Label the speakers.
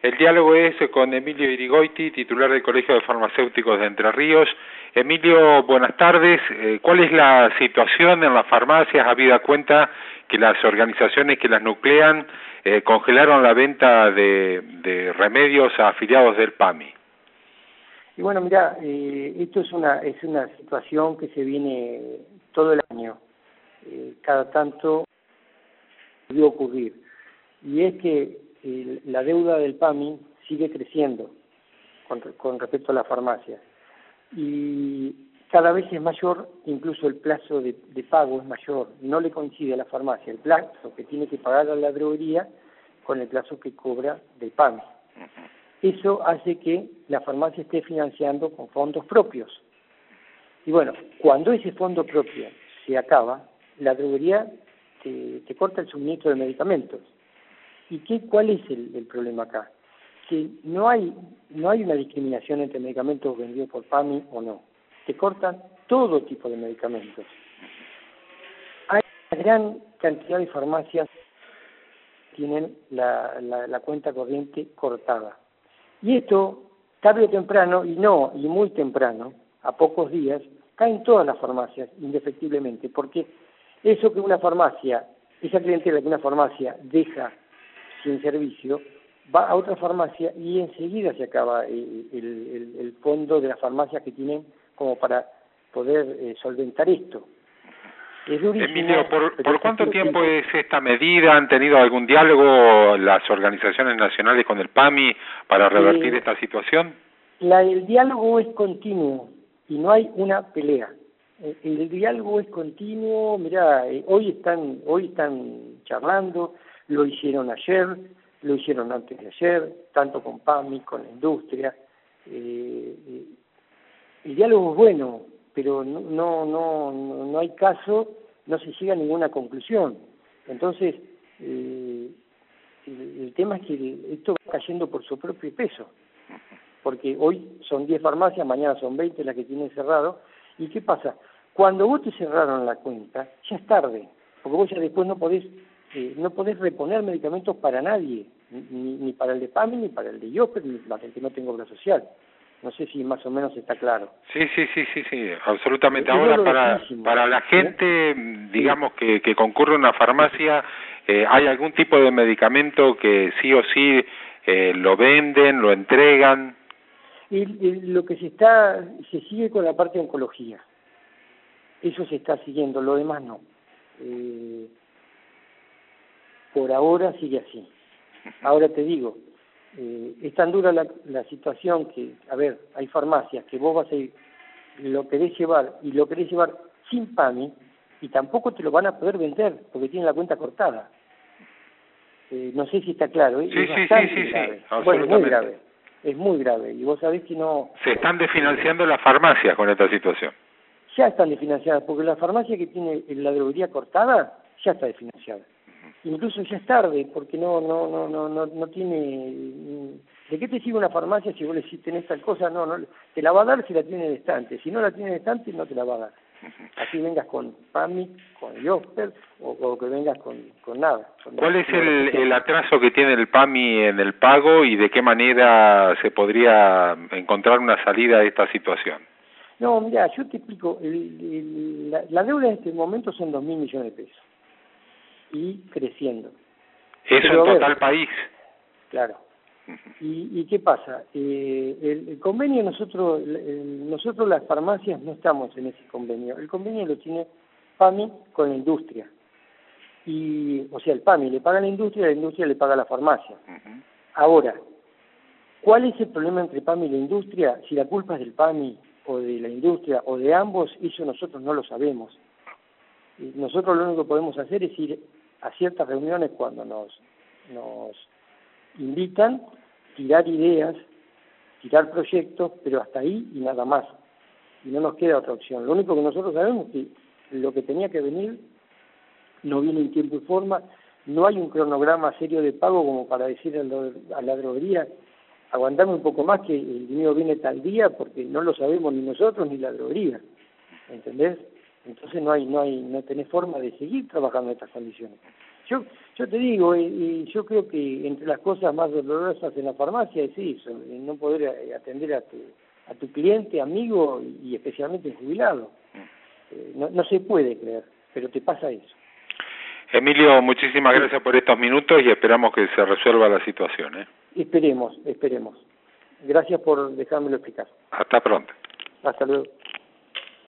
Speaker 1: El diálogo es con Emilio Irigoiti, titular del Colegio de Farmacéuticos de Entre Ríos. Emilio, buenas tardes. ¿Cuál es la situación en las farmacias, habida cuenta que las organizaciones que las nuclean congelaron la venta de remedios a afiliados del PAMI?
Speaker 2: Y bueno, mira, esto es una situación que se viene todo el año. Cada tanto puede ocurrir. Y es que la deuda del PAMI sigue creciendo con respecto a la farmacia. Y cada vez es mayor, incluso el plazo de pago es mayor. No le coincide a la farmacia el plazo que tiene que pagar a la droguería con el plazo que cobra del PAMI. Eso hace que la farmacia esté financiando con fondos propios. Y bueno, cuando ese fondo propio se acaba, la droguería te corta el suministro de medicamentos. ¿Y cuál es el problema acá? Que no hay una discriminación entre medicamentos vendidos por PAMI o no. Te cortan todo tipo de medicamentos. Hay una gran cantidad de farmacias que tienen la cuenta corriente cortada. Y esto, tarde o temprano, y muy temprano, a pocos días, caen todas las farmacias, indefectiblemente, porque eso que una farmacia, esa clientela que una farmacia deja sin servicio, va a otra farmacia y enseguida se acaba el fondo de la farmacia que tienen como para poder solventar esto. Es durísimo.
Speaker 1: Emilio, ¿por cuánto tiempo es esta medida? ¿Han tenido algún diálogo las organizaciones nacionales con el PAMI para revertir esta situación?
Speaker 2: El diálogo es continuo y no hay una pelea. El diálogo es continuo. Mirá, hoy están charlando, lo hicieron ayer, lo hicieron antes de ayer, tanto con PAMI, con la industria. El diálogo es bueno, pero no hay caso, no se llega a ninguna conclusión. Entonces, el tema es que esto va cayendo por su propio peso, porque hoy son 10 farmacias, mañana son 20 las que tienen cerrado. ¿Y qué pasa? Cuando vos te cerraron la cuenta, ya es tarde, porque vos ya después no podés reponer medicamentos para nadie, ni para el de PAMI, ni para el de IOPER, ni para el que no tenga obra social. No sé si más o menos está claro.
Speaker 1: Sí, absolutamente. Ahora, para la gente, digamos, que concurre a una farmacia, ¿hay algún tipo de medicamento que sí o sí lo venden, lo entregan?
Speaker 2: Lo que se sigue con la parte de oncología. Eso se está siguiendo, lo demás no. Por ahora sigue así. Ahora te digo, es tan dura la situación que, a ver, hay farmacias que vos vas a ir, lo querés llevar sin PAMI y tampoco te lo van a poder vender porque tienen la cuenta cortada. No sé si está claro,
Speaker 1: Sí,
Speaker 2: es bastante grave. Bueno, es muy grave y vos sabés que no...
Speaker 1: Se están desfinanciando las farmacias con esta situación.
Speaker 2: Ya están desfinanciadas, porque la farmacia que tiene la droguería cortada ya está desfinanciada. Incluso ya es tarde, porque no tiene... ¿De qué te sirve una farmacia si vos le decís tenés tal cosa? No, te la va a dar si la tiene de estante. Si no la tiene de estante, no te la va a dar. Así vengas con PAMI, con IOPER, o que vengas con nada.
Speaker 1: ¿Cuál es el atraso que tiene el PAMI en el pago y de qué manera se podría encontrar una salida a esta situación?
Speaker 2: No, mira, yo te explico. La deuda en este momento son 2.000 millones de pesos. Y creciendo.
Speaker 1: ¿Eso en total país?
Speaker 2: Claro. ¿Y qué pasa? El convenio, nosotros las farmacias no estamos en ese convenio. El convenio lo tiene PAMI con la industria. O sea, el PAMI le paga a la industria le paga a la farmacia. Ahora, ¿cuál es el problema entre PAMI y la industria? Si la culpa es del PAMI o de la industria o de ambos, eso nosotros no lo sabemos. Nosotros lo único que podemos hacer es ir a ciertas reuniones cuando nos invitan, tirar ideas, tirar proyectos, pero hasta ahí y nada más. Y no nos queda otra opción. Lo único que nosotros sabemos es que lo que tenía que venir no viene en tiempo y forma, no hay un cronograma serio de pago como para decir a la droguería, aguantame un poco más que el dinero viene tal día, porque no lo sabemos ni nosotros ni la droguería. ¿Entendés? Entonces no tenés forma de seguir trabajando en estas condiciones. Yo te digo, y yo creo que entre las cosas más dolorosas en la farmacia es eso, no poder atender a tu cliente, amigo y especialmente el jubilado. No se puede creer, pero te pasa eso.
Speaker 1: Emilio, muchísimas gracias por estos minutos y esperamos que se resuelva la situación, ¿eh?
Speaker 2: Esperemos. Gracias por dejármelo explicar.
Speaker 1: Hasta pronto.
Speaker 2: Hasta luego.